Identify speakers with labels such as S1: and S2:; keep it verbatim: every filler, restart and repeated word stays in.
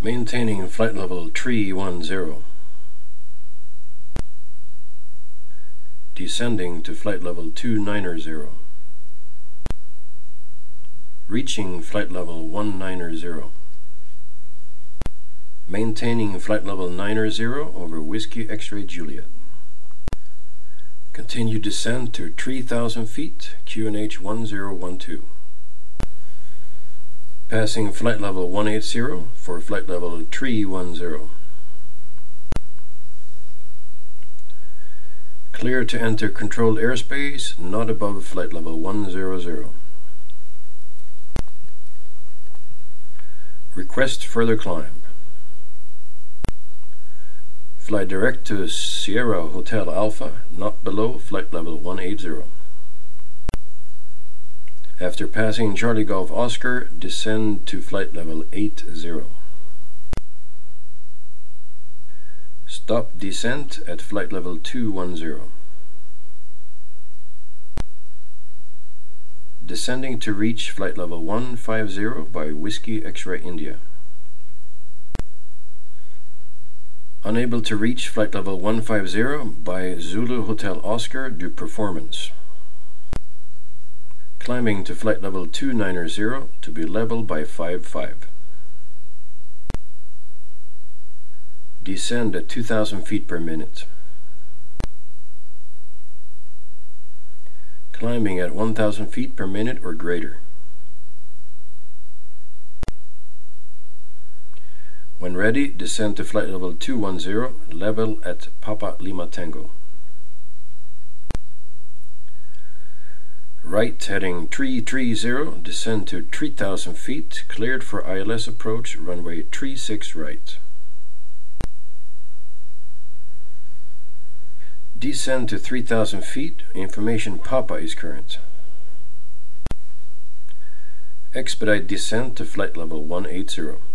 S1: Maintaining flight level three one zero. Descending to flight level two nine zero. Reaching flight level one nine zero. Maintaining flight level nine zero over Whiskey X-Ray Juliet. Continue descent to three thousand feet, Q N H one zero one two. Passing flight level one eighty for flight level three one zero. Clear to enter controlled airspace, not above flight level one hundred. Request further climb. Fly direct to Sierra Hotel Alpha, not below flight level one eighty. After passing Charlie Golf Oscar, descend to flight level eighty. Stop descent at flight level two ten. Descending to reach flight level one fifty by Whiskey X-Ray India. Unable to reach flight level one fifty by Zulu Hotel Oscar due performance. Climbing to flight level two ninety to be level by five five. Descend at two thousand feet per minute. Climbing at one thousand feet per minute or greater. When ready, descend to flight level two ten, level at Papa Lima Tango. Right heading three three zero, descend to three thousand feet, cleared for I L S approach, runway three six right. Descend to three thousand feet, information Papa is current. Expedite descent to flight level one eighty.